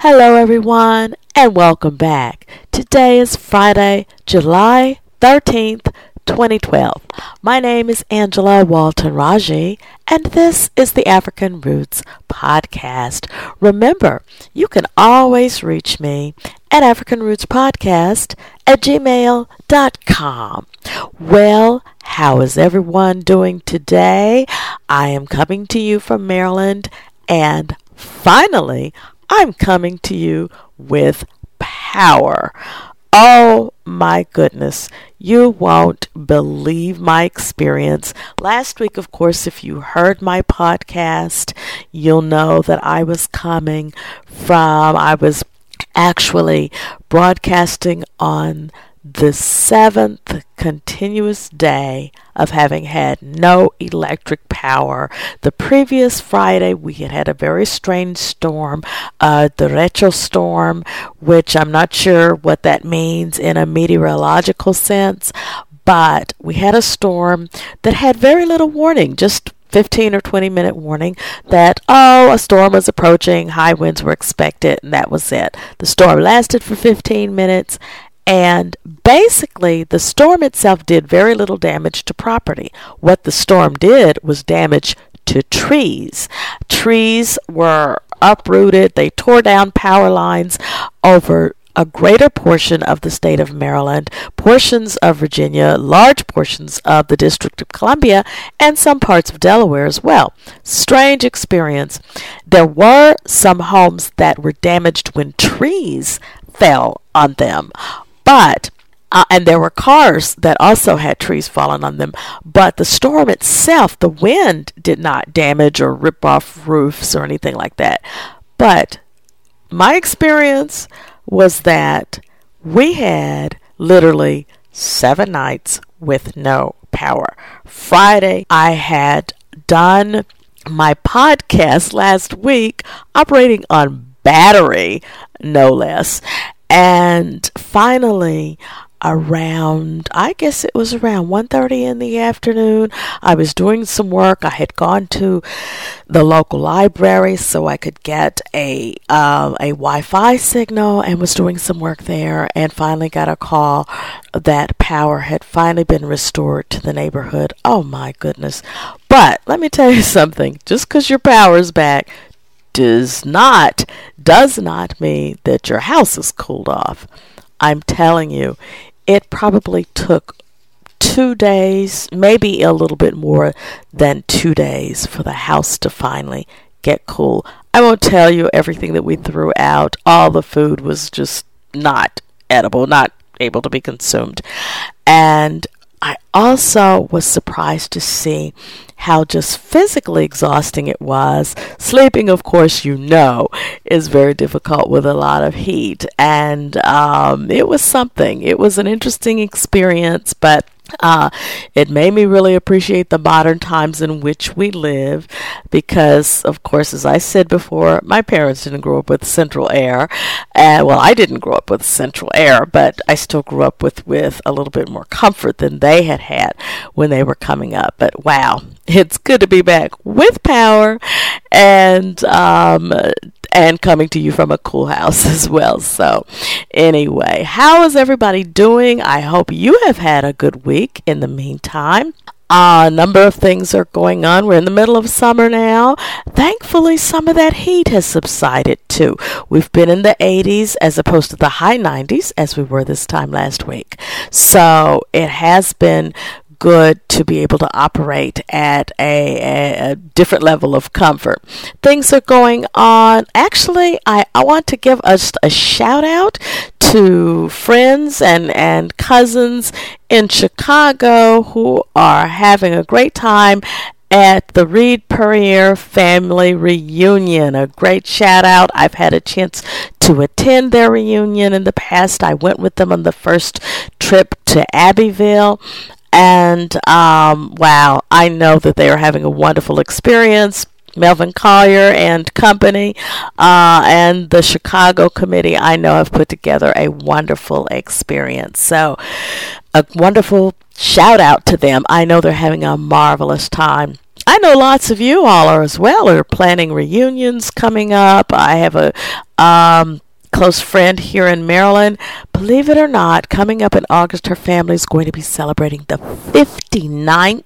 Hello, everyone, and welcome back. Today is Friday, July 13th, 2012. My name is Angela Walton Raji, and this is the African Roots Podcast. Remember, you can always reach me at africanrootspodcast@gmail.com. Well, how is everyone doing today? I am coming to you from Maryland, and finally, I'm coming to you with power. Oh my goodness, you won't believe my experience. Last week, of course, if you heard my podcast, you'll know that I was actually broadcasting on the seventh continuous day of having had no electric power. The previous Friday, we had had a very strange storm, the Retro storm, which I'm not sure what that means in a meteorological sense, but we had a storm that had very little warning, just 15 or 20-minute warning that, a storm was approaching, high winds were expected, and that was it. The storm lasted for 15 minutes, and basically, the storm itself did very little damage to property. What the storm did was damage to trees. Trees were uprooted. They tore down power lines over a greater portion of the state of Maryland, portions of Virginia, large portions of the District of Columbia, and some parts of Delaware as well. Strange experience. There were some homes that were damaged when trees fell on them. And there were cars that also had trees falling on them. But the storm itself, the wind did not damage or rip off roofs or anything like that. But my experience was that we had literally 7 nights with no power. Friday, I had done my podcast last week operating on battery, no less. And finally, around 1:30 in the afternoon, I was doing some work. I had gone to the local library so I could get a Wi-Fi signal and was doing some work there, and finally got a call that power had finally been restored to the neighborhood. Oh my goodness. But let me tell you something. Just because your power's back does not mean that your house is cooled off. I'm telling you, it probably took 2 days, maybe a little bit more than 2 days for the house to finally get cool. I won't tell you everything that we threw out. All the food was just not edible, not able to be consumed. And I also was surprised to see how just physically exhausting it was. Sleeping, of course, is very difficult with a lot of heat. And it was something. It was an interesting experience, but it made me really appreciate the modern times in which we live because, of course, as I said before, my parents didn't grow up with central air. I didn't grow up with central air, but I still grew up with a little bit more comfort than they had when they were coming up. But wow, it's good to be back with power and coming to you from a cool house as well. So anyway, how is everybody doing? I hope you have had a good week in the meantime. A number of things are going on. We're in the middle of summer now. Thankfully, some of that heat has subsided too. We've been in the 80s as opposed to the high 90s as we were this time last week. So it has been good to be able to operate at a different level of comfort. Things are going on. Actually, I want to give us a shout out to friends and cousins in Chicago who are having a great time at the Reed Perrier family reunion. A great shout out. I've had a chance to attend their reunion in the past. I went with them on the first trip to Abbeville. And, wow, I know that they are having a wonderful experience. Melvin Collier and company, and the Chicago committee, I know have put together a wonderful experience. So a wonderful shout out to them. I know they're having a marvelous time. I know lots of you all are as well are planning reunions coming up. I have a close friend here in Maryland. Believe it or not, coming up in August, her family is going to be celebrating the 59th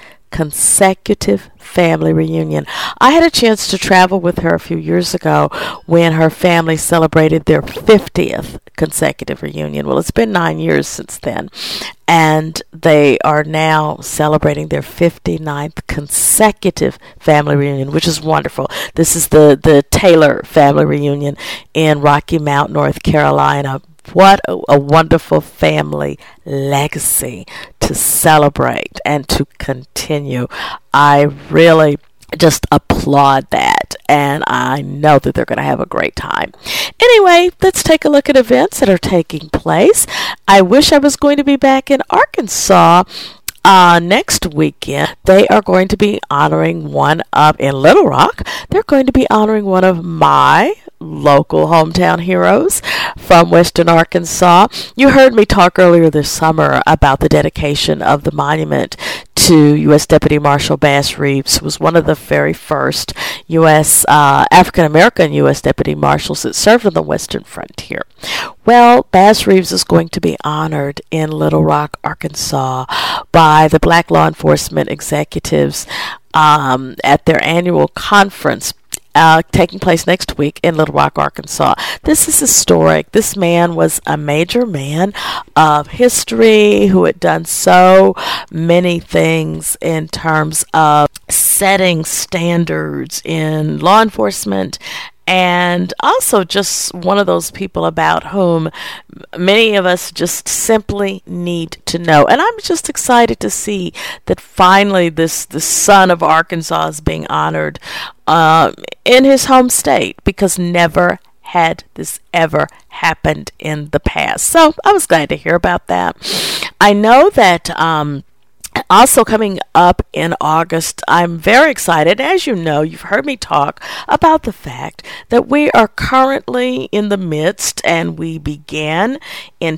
consecutive family reunion. I had a chance to travel with her a few years ago when her family celebrated their 50th consecutive reunion. Well, it's been 9 years since then, and they are now celebrating their 59th consecutive family reunion, which is wonderful. This is the Taylor family reunion in Rocky Mount, North Carolina. What a wonderful family legacy to celebrate and to continue. I really just applaud that, and I know that they're going to have a great time. Anyway, let's take a look at events that are taking place. I wish I was going to be back in Arkansas next weekend. They are going to be honoring in Little Rock. They're going to be honoring one of my local hometown heroes from Western Arkansas. You heard me talk earlier this summer about the dedication of the monument to U.S. Deputy Marshal Bass Reeves, who was one of the very first U.S. African-American U.S. Deputy Marshals that served on the Western Frontier. Well, Bass Reeves is going to be honored in Little Rock, Arkansas by the Black law enforcement executives at their annual conference taking place next week in Little Rock, Arkansas. This is historic. This man was a major man of history who had done so many things in terms of setting standards in law enforcement, and also just one of those people about whom many of us just simply need to know. And I'm just excited to see that finally the son of Arkansas is being honored in his home state, because never had this ever happened in the past. So I was glad to hear about that. I know that also coming up in August, I'm very excited. As you know, you've heard me talk about the fact that we are currently in the midst, and we began in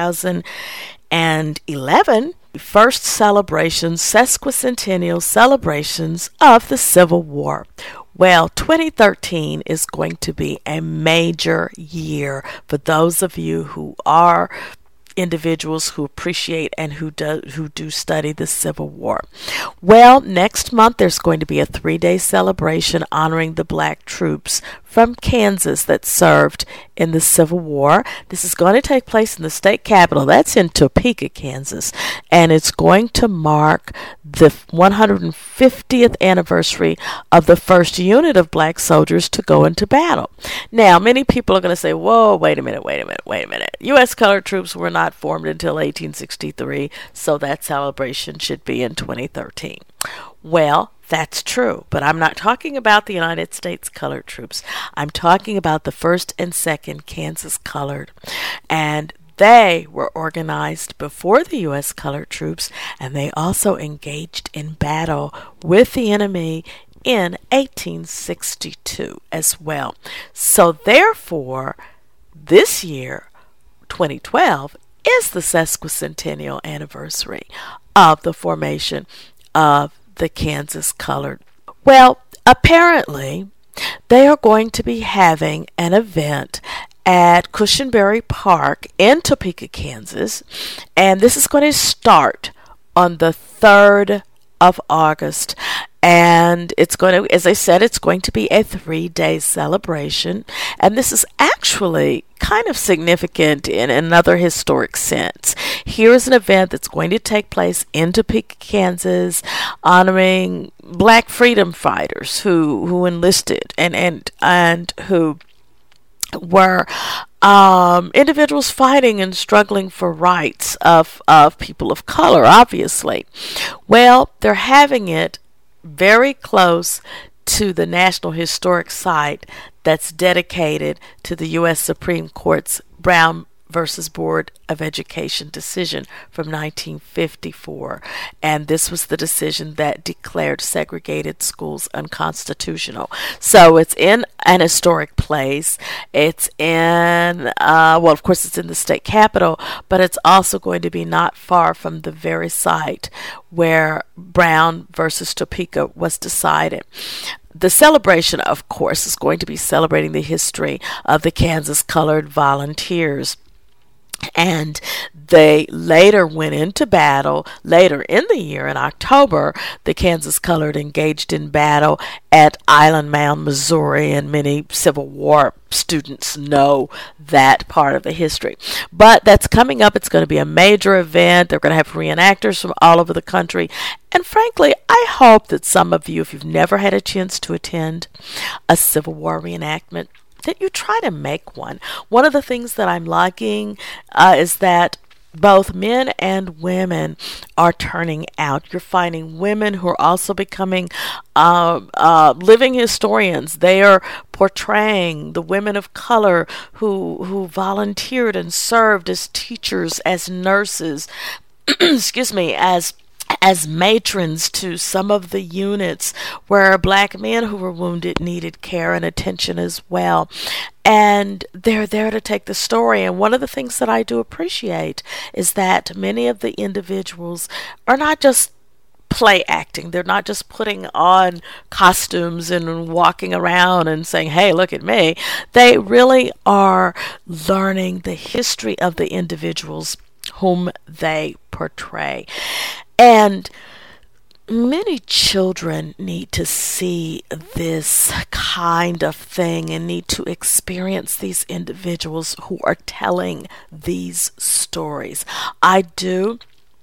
2011, first celebrations, sesquicentennial celebrations of the Civil War. Well, 2013 is going to be a major year for those of you who are individuals who appreciate and who do study the Civil War. Well, next month there's going to be a 3-day celebration honoring the black troops from Kansas that served in the Civil War. This is going to take place in the state capitol. That's in Topeka, Kansas, and it's going to mark the 150th anniversary of the first unit of black soldiers to go into battle. Now, many people are going to say, whoa, wait a minute. U.S. colored troops were not formed until 1863, so that celebration should be in 2013. Well, that's true, but I'm not talking about the United States colored troops. I'm talking about the 1st and 2nd Kansas colored, and they were organized before the U.S. colored troops, and they also engaged in battle with the enemy in 1862 as well. So therefore, this year, 2012, is the sesquicentennial anniversary of the formation of the Kansas colored. Well, apparently, they are going to be having an event at Cushenberry Park in Topeka, Kansas, and this is going to start on the 3rd of August, and it's going to, as I said, it's going to be a 3-day celebration, and this is actually kind of significant in another historic sense. Here's an event that's going to take place in Topeka, Kansas, honoring black freedom fighters who enlisted and who were individuals fighting and struggling for rights of people of color, obviously. Well, they're having it very close to the National Historic Site that's dedicated to the U.S. Supreme Court's Brown versus Board of Education decision from 1954. And this was the decision that declared segregated schools unconstitutional. So it's in an historic place. It's in, well, of course, it's in the state capitol, but it's also going to be not far from the very site where Brown versus Topeka was decided. The celebration, of course, is going to be celebrating the history of the Kansas Colored Volunteers. And they later went into battle. Later in the year, in October, the Kansas Colored engaged in battle at Island Mound, Missouri, and many Civil War students know that part of the history. But that's coming up. It's going to be a major event. They're going to have reenactors from all over the country. And frankly, I hope that some of you, if you've never had a chance to attend a Civil War reenactment, that you try to make one. One of the things that I'm liking is that both men and women are turning out. You're finding women who are also becoming living historians. They are portraying the women of color who volunteered and served as teachers, as nurses, excuse me, as matrons to some of the units where black men who were wounded needed care and attention as well. And they're there to take the story. And one of the things that I do appreciate is that many of the individuals are not just play acting. They're not just putting on costumes and walking around and saying, hey, look at me. They really are learning the history of the individuals whom they portray. And many children need to see this kind of thing and need to experience these individuals who are telling these stories. I do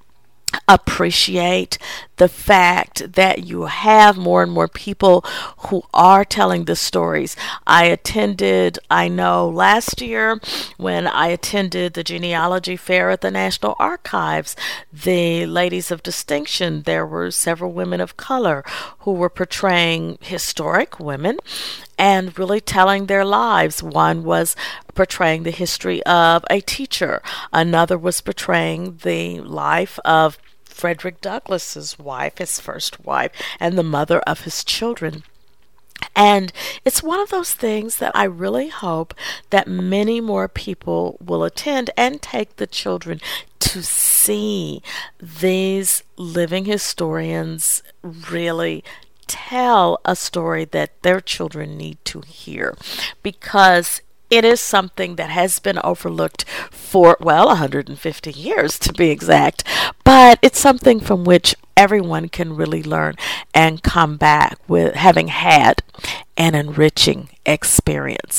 appreciate the fact that you have more and more people who are telling the stories. I know last year when I attended the genealogy fair at the National Archives, the Ladies of Distinction, there were several women of color who were portraying historic women and really telling their lives. One was portraying the history of a teacher. Another was portraying the life of Frederick Douglass's wife, his first wife, and the mother of his children. And it's one of those things that I really hope that many more people will attend and take the children to see these living historians really tell a story that their children need to hear, because it is something that has been overlooked for, 150 years to be exact, but it's something from which everyone can really learn and come back with having had an enriching experience.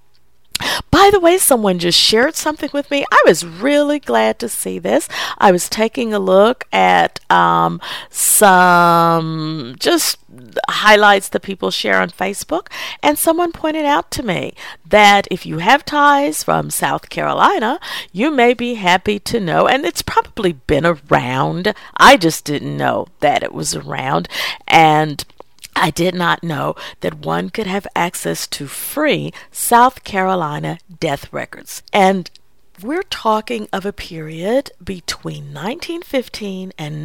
By the way, someone just shared something with me. I was really glad to see this. I was taking a look at some just highlights that people share on Facebook, and someone pointed out to me that if you have ties from South Carolina, you may be happy to know, and it's probably been around. I just didn't know that it was around, and I did not know that one could have access to free South Carolina death records. And we're talking of a period between 1915 and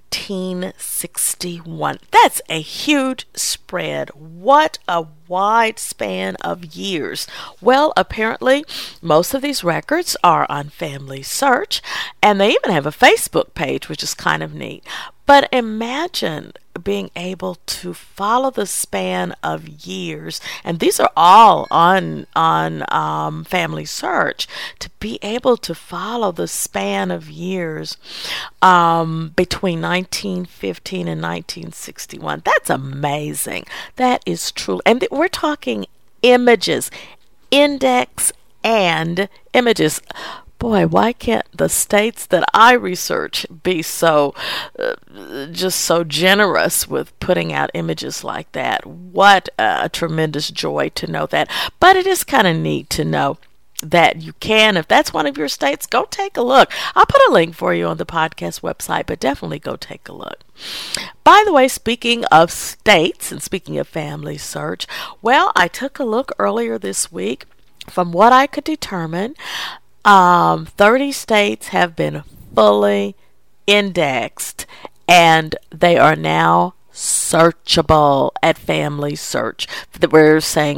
1961. That's a huge spread. What a wide span of years. Well, apparently, most of these records are on Family Search, and they even have a Facebook page, which is kind of neat. But imagine being able to follow the span of years, and these are all on Family Search, to be able to follow the span of years between 1915 and 1961. That's amazing. That is true. And we're talking images, index and images. Boy, why can't the states that I research be so just so generous with putting out images like that? What a tremendous joy to know that. But it is kind of neat to know that you can, if that's one of your states, go take a look. I'll put a link for you on the podcast website, but definitely go take a look. By the way, speaking of states and speaking of Family Search, well, I took a look earlier this week. From what I could determine, 30 states have been fully indexed, and they are now searchable at Family Search. We're saying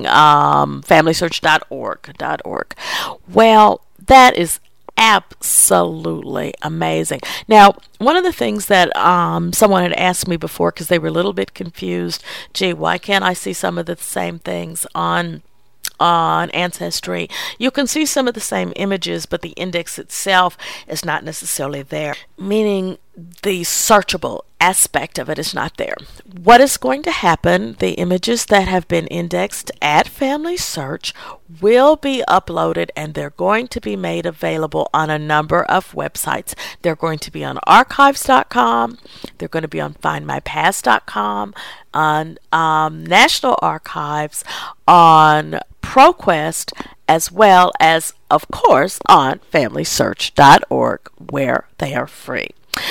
FamilySearch.org. Well, that is absolutely amazing. Now, one of the things that someone had asked me before, because they were a little bit confused, gee, why can't I see some of the same things on Ancestry? You can see some of the same images, but the index itself is not necessarily there, meaning the searchable aspect of it is not there. What is going to happen, the images that have been indexed at Family Search will be uploaded, and they're going to be made available on a number of websites. They're going to be on archives.com, they're going to be on findmypast.com, on National Archives, on ProQuest, as well as, of course, on FamilySearch.org, where they are free.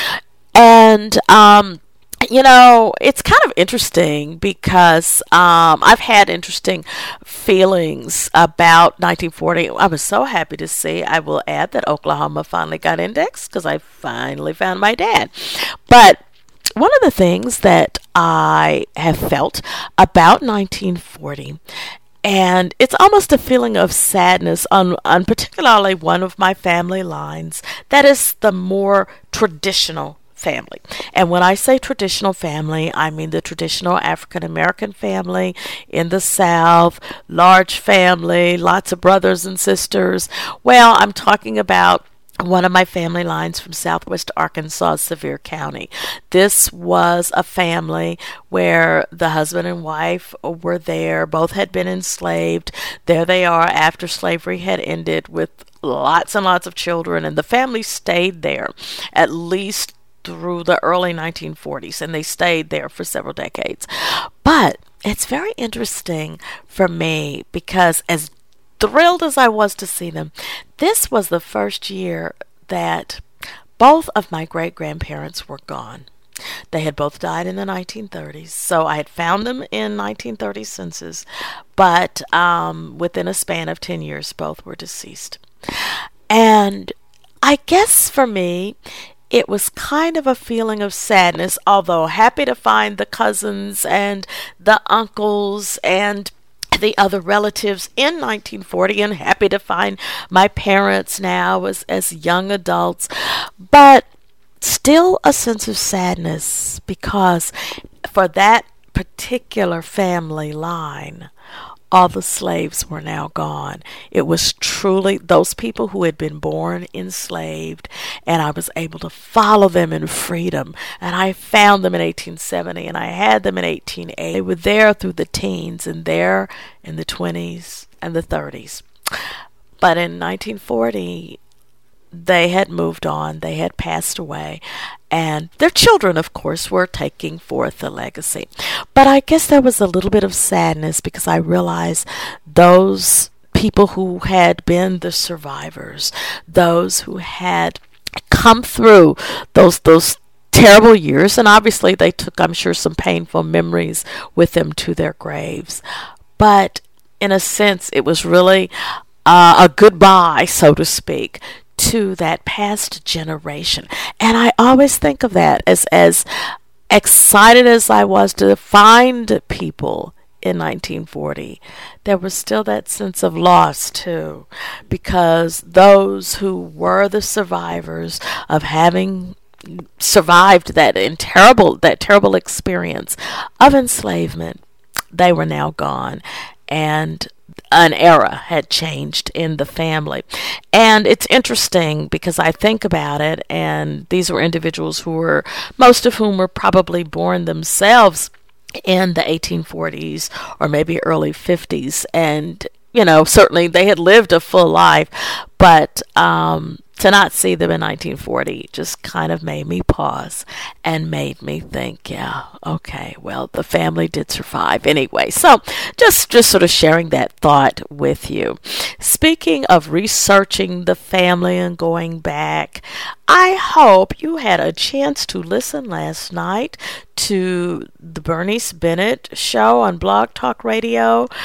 And it's kind of interesting because I've had interesting feelings about 1940. I was so happy to see, I will add, that Oklahoma finally got indexed because I finally found my dad. But one of the things that I have felt about 1940, and it's almost a feeling of sadness on particularly one of my family lines, that is the more traditional family. And when I say traditional family, I mean the traditional African American family in the South, large family, lots of brothers and sisters. Well, I'm talking about one of my family lines from southwest Arkansas, Sevier County. This was a family where the husband and wife were there. Both had been enslaved. There they are after slavery had ended, with lots and lots of children, and the family stayed there at least through the early 1940s, and they stayed there for several decades. But it's very interesting for me because, as thrilled as I was to see them, this was the first year that both of my great-grandparents were gone. They had both died in the 1930s, so I had found them in 1930 census, but within a span of 10 years, both were deceased. And I guess for me, it was kind of a feeling of sadness, although happy to find the cousins and the uncles and the other relatives in 1940, and happy to find my parents now as young adults, but still a sense of sadness because for that particular family line, all the slaves were now gone. It was truly those people who had been born enslaved, and I was able to follow them in freedom. And I found them in 1870, and I had them in 1880. They were there through the teens, and there in the 20s and the 30s. But in 1940, they had moved on, they had passed away, and their children, of course, were taking forth the legacy. But I guess there was a little bit of sadness because I realized those people who had been the survivors, those who had come through those terrible years, and obviously they took, I'm sure, some painful memories with them to their graves. But in a sense, it was really a goodbye, so to speak, to that past generation. And I always think of that as excited as I was to find people in 1940, there was still that sense of loss too, because those who were the survivors of having survived that terrible experience of enslavement, they were now gone, and an era had changed in the family. And it's interesting because I think about it, and these were individuals who were, most of whom were probably born themselves in the 1840s or maybe early 50s, and certainly they had lived a full life, but to not see them in 1940 just kind of made me pause and made me think, yeah, okay, well, the family did survive anyway. So just sort of sharing that thought with you. Speaking of researching the family and going back, I hope you had a chance to listen last night to the Bernice Bennett show on Blog Talk Radio.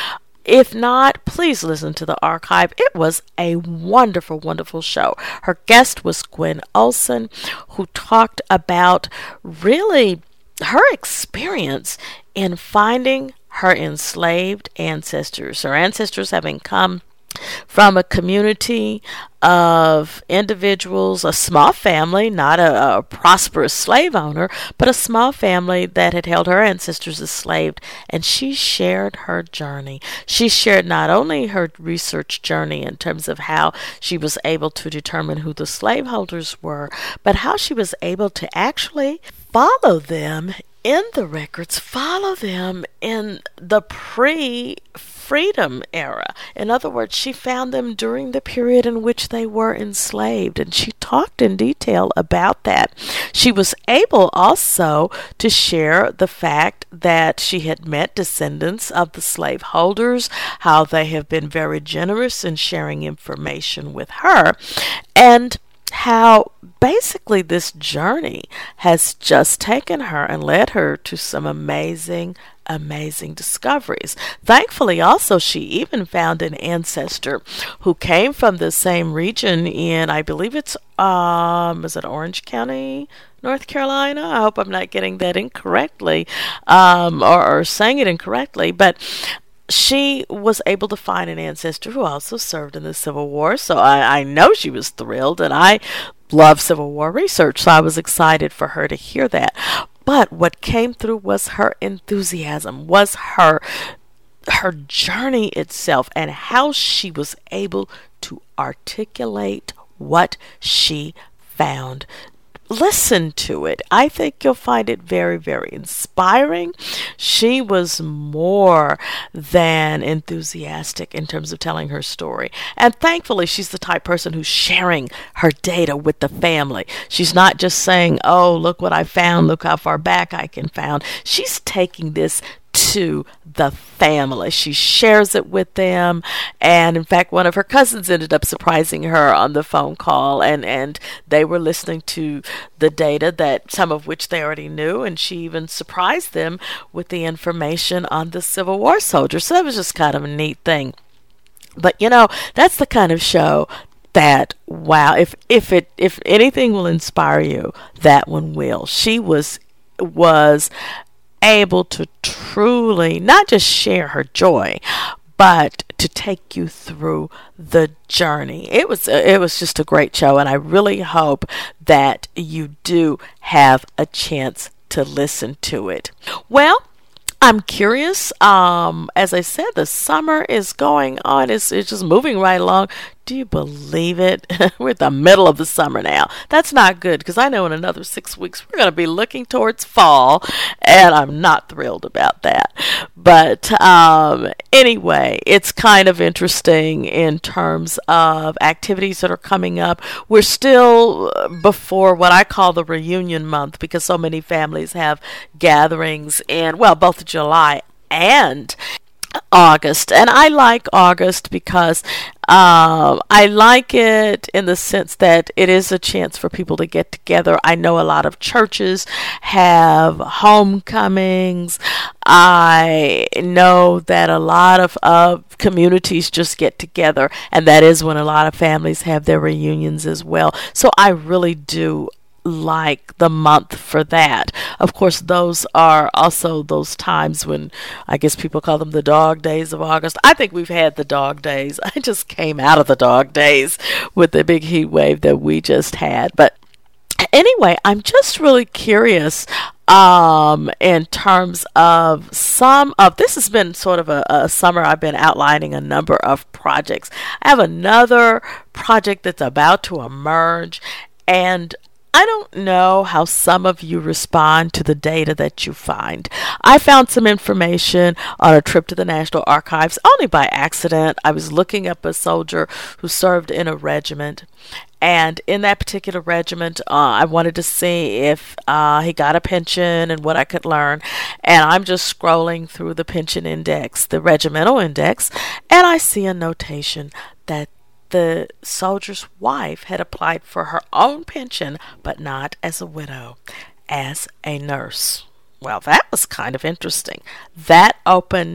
If not, please listen to the archive. It was a wonderful, wonderful show. Her guest was Gwen Olson, who talked about really her experience in finding her enslaved ancestors. Her ancestors having come from a community of individuals, a small family, not a prosperous slave owner, but a small family that had held her ancestors enslaved. And she shared her journey. She shared not only her research journey in terms of how she was able to determine who the slaveholders were, but how she was able to actually follow them in the records, follow them in the pre-freedom era. In other words, she found them during the period in which they were enslaved, and she talked in detail about that. She was able also to share the fact that she had met descendants of the slaveholders, how they have been very generous in sharing information with her, and how basically this journey has just taken her and led her to some amazing discoveries. Thankfully, also, she even found an ancestor who came from the same region in, I believe it's, is it Orange County, North Carolina? I hope I'm not getting that incorrectly, or saying it incorrectly, but she was able to find an ancestor who also served in the Civil War, so I know she was thrilled, and I love Civil War research, so I was excited for her to hear that. But what came through was her enthusiasm, was her journey itself, and how she was able to articulate what she found. Listen to it. I think you'll find it very, very inspiring. She was more than enthusiastic in terms of telling her story. And thankfully, she's the type of person who's sharing her data with the family. She's not just saying, oh, look what I found, look how far back I can found. She's taking this to the family. She shares it with them, and in fact one of her cousins ended up surprising her on the phone call, and they were listening to the data, that some of which they already knew, and she even surprised them with the information on the Civil War soldiers. So that was just kind of a neat thing. But that's the kind of show that, wow, if anything will inspire you, that one will. She was able to truly not just share her joy, but to take you through the journey. It was just a great show, and I really hope that you do have a chance to listen to it. Well, I'm curious. As I said, the summer is going on. It's just moving right along. Do you believe it? We're at the middle of the summer now. That's not good, because I know in another 6 weeks we're going to be looking towards fall, and I'm not thrilled about that. But anyway, it's kind of interesting in terms of activities that are coming up. We're still before what I call the reunion month, because so many families have gatherings in, well, both July and August. And I like August because I like it in the sense that it is a chance for people to get together. I know a lot of churches have homecomings. I know that a lot of communities just get together, and that is when a lot of families have their reunions as well. So I really do like the month for that. Of course, those are also those times when I guess people call them the dog days of August. I think we've had the dog days. I just came out of the dog days with the big heat wave that we just had. But anyway, I'm just really curious in terms of this has been sort of a summer. I've been outlining a number of projects. I have another project that's about to emerge, and I don't know how some of you respond to the data that you find. I found some information on a trip to the National Archives only by accident. I was looking up a soldier who served in a regiment, and in that particular regiment, I wanted to see if he got a pension and what I could learn. And I'm just scrolling through the pension index, the regimental index, and I see a notation that the soldier's wife had applied for her own pension, but not as a widow, as a nurse. Well, that was kind of interesting. That opened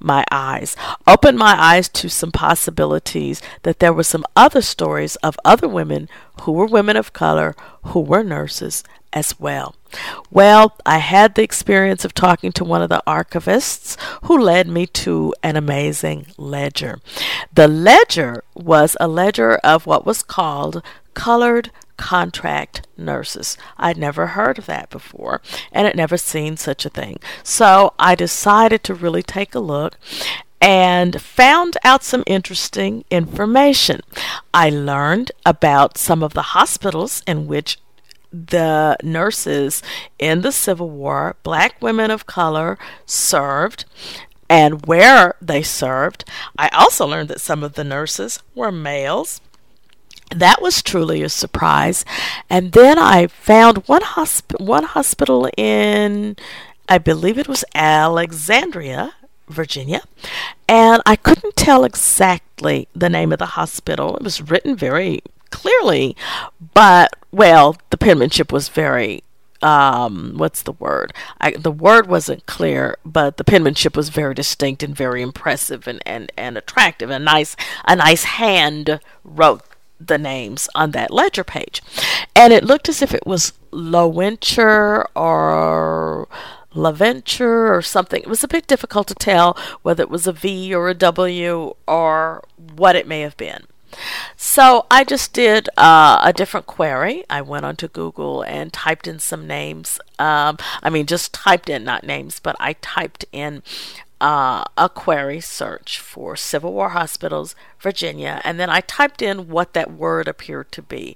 my eyes, opened my eyes to some possibilities that there were some other stories of other women who were women of color who were nurses as well. Well, I had the experience of talking to one of the archivists who led me to an amazing ledger. The ledger was a ledger of what was called colored contract nurses. I'd never heard of that before and had never seen such a thing. So I decided to really take a look and found out some interesting information. I learned about some of the hospitals in which the nurses in the Civil War, black women of color, served and where they served. I also learned that some of the nurses were males. That was truly a surprise. And then I found one hospital in, I believe it was Alexandria, Virginia, and I couldn't tell exactly the name of the hospital. It was written very clearly, but, well, the penmanship was very, what's the word? The word wasn't clear, but the penmanship was very distinct and very impressive and attractive. A nice hand wrote the names on that ledger page. And it looked as if it was Lowenture or LaVenture or something. It was a bit difficult to tell whether it was a V or a W or what it may have been. So I just did a different query. I went onto Google and typed in some names. Just typed in, not names, but I typed in a query search for Civil War hospitals, Virginia, and then I typed in what that word appeared to be,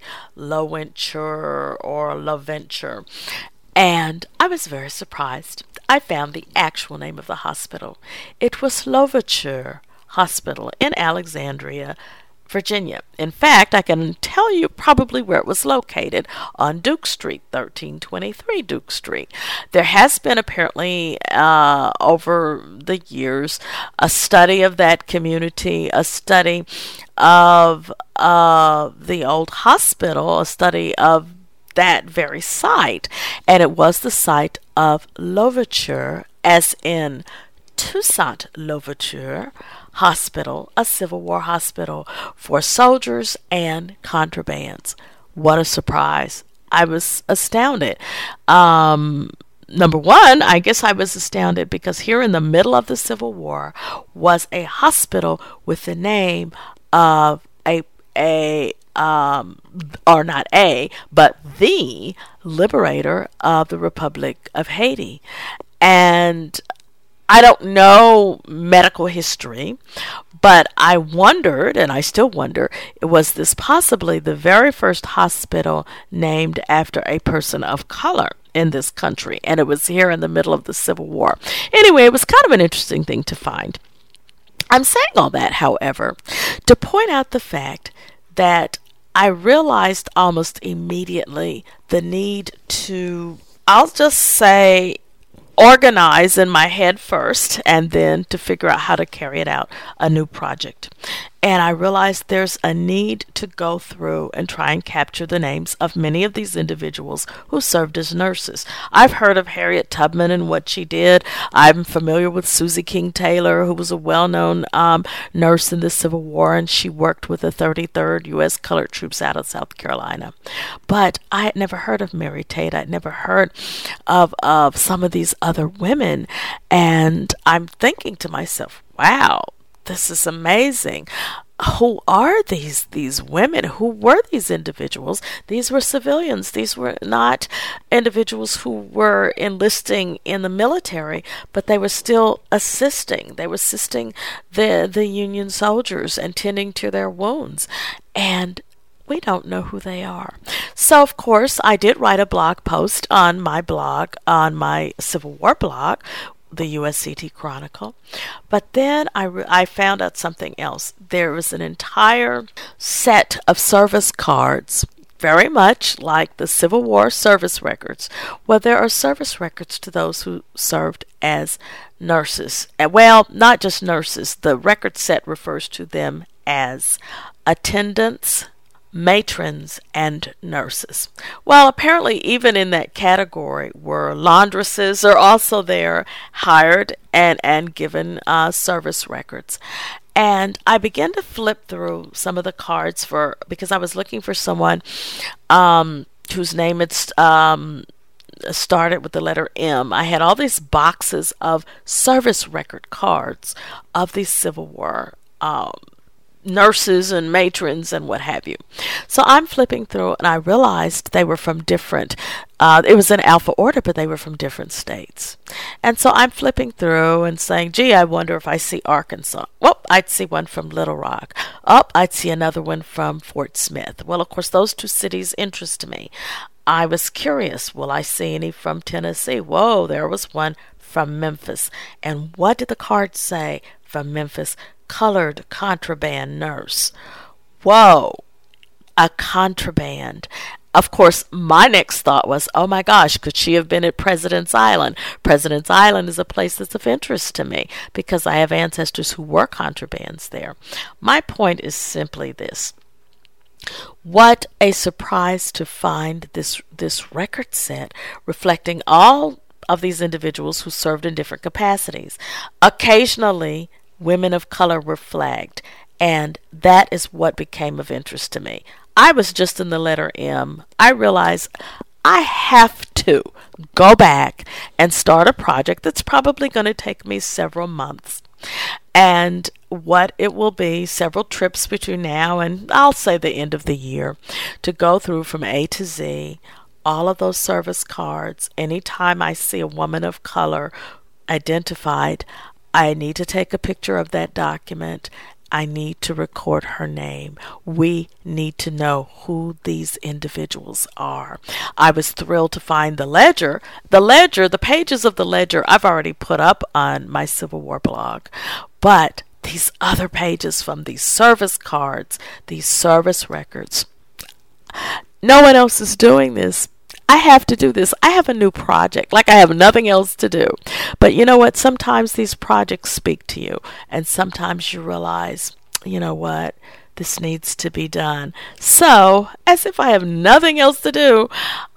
Lowenture or LaVenture. And I was very surprised. I found the actual name of the hospital. It was Lowenture Hospital in Alexandria, Virginia. In fact, I can tell you probably where it was located, on Duke Street, 1323 Duke Street. There has been apparently over the years a study of that community, a study of the old hospital, a study of that very site, and it was the site of Lowenture, as in Toussaint Louverture Hospital, a Civil War hospital for soldiers and contrabands. What a surprise. I was astounded. Number one, I guess I was astounded because here in the middle of the Civil War was a hospital with the name of but the liberator of the Republic of Haiti. And I don't know medical history, but I wondered, and I still wonder, was this possibly the very first hospital named after a person of color in this country? And it was here in the middle of the Civil War. Anyway, it was kind of an interesting thing to find. I'm saying all that, however, to point out the fact that I realized almost immediately the need to, I'll just say, organize in my head first and then to figure out how to carry it out, a new project. And I realized there's a need to go through and try and capture the names of many of these individuals who served as nurses. I've heard of Harriet Tubman and what she did. I'm familiar with Susie King Taylor, who was a well-known nurse in the Civil War, and she worked with the 33rd U.S. Colored Troops out of South Carolina. But I had never heard of Mary Tate. I'd never heard of some of these other women. And I'm thinking to myself, wow, this is amazing. Who are these women? Who were these individuals? These were civilians. These were not individuals who were enlisting in the military, but they were still assisting. They were assisting the Union soldiers and tending to their wounds. And we don't know who they are. So, of course, I did write a blog post on my blog, on my Civil War blog, the USCT Chronicle. But then I found out something else. There was an entire set of service cards, very much like the Civil War service records, where there are service records to those who served as nurses. Well, not just nurses. The record set refers to them as attendants, matrons, and nurses. Well, apparently even in that category were laundresses are also there, hired and given service records. And I began to flip through some of the cards because I was looking for someone whose name it's started with the letter M. I had all these boxes of service record cards of these Civil War nurses and matrons and what have you. So I'm flipping through and I realized they were from different, it was in alpha order, but they were from different states. And so I'm flipping through and saying, gee, I wonder if I see Arkansas. Well, I'd see one from Little Rock. Oh, I'd see another one from Fort Smith. Well, of course, those two cities interest me. I was curious, will I see any from Tennessee? Whoa, there was one from Memphis. And what did the card say from Memphis? Colored contraband nurse. Whoa, a contraband. Of course, my next thought was, oh my gosh, could she have been at President's Island? President's Island is a place that's of interest to me because I have ancestors who were contrabands there. My point is simply this. What a surprise to find this record set reflecting all of these individuals who served in different capacities. Occasionally, women of color were flagged, and that is what became of interest to me. I was just in the letter M. I realized I have to go back and start a project that's probably going to take me several months. And what it will be, several trips between now and I'll say the end of the year, to go through from A to Z all of those service cards. Anytime I see a woman of color identified, I need to take a picture of that document. I need to record her name. We need to know who these individuals are. I was thrilled to find the ledger. The pages of the ledger I've already put up on my Civil War blog. But these other pages from these service cards, these service records, no one else is doing this. I have to do this. I have a new project, like I have nothing else to do. But you know what? Sometimes these projects speak to you, and sometimes you realize, you know what? This needs to be done. So, as if I have nothing else to do,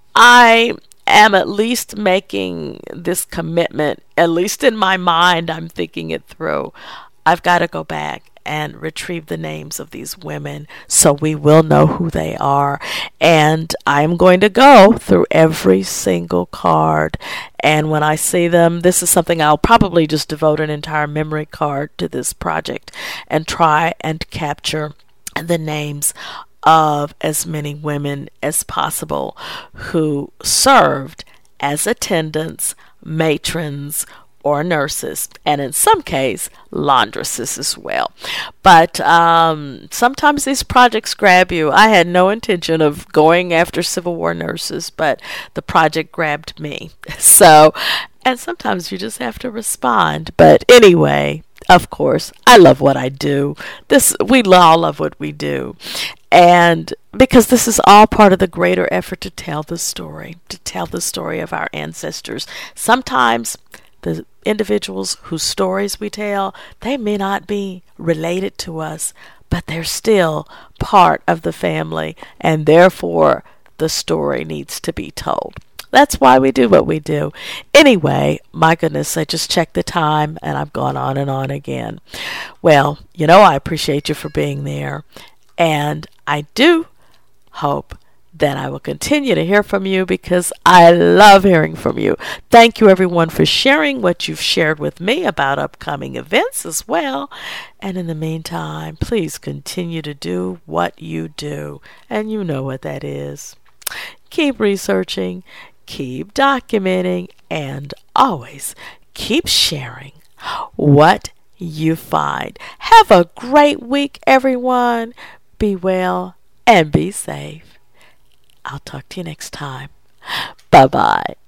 I am at least making this commitment, at least in my mind, I'm thinking it through. I've got to go back and retrieve the names of these women so we will know who they are. And I'm going to go through every single card. And when I see them, this is something I'll probably just devote an entire memory card to this project and try and capture the names of as many women as possible who served as attendants, matrons, or nurses, and in some case, laundresses as well. But sometimes these projects grab you. I had no intention of going after Civil War nurses, but the project grabbed me. So, and sometimes you just have to respond. But anyway, of course, I love what I do. We all love what we do. And because this is all part of the greater effort to tell the story of our ancestors. Sometimes the individuals whose stories we tell, they may not be related to us, but they're still part of the family, and therefore the story needs to be told. That's why we do what we do. Anyway, my goodness, I just checked the time and I've gone on and on again. Well, I appreciate you for being there, and I do hope that I will continue to hear from you because I love hearing from you. Thank you, everyone, for sharing what you've shared with me about upcoming events as well. And in the meantime, please continue to do what you do. And you know what that is. Keep researching, keep documenting, and always keep sharing what you find. Have a great week, everyone. Be well and be safe. I'll talk to you next time. Bye-bye.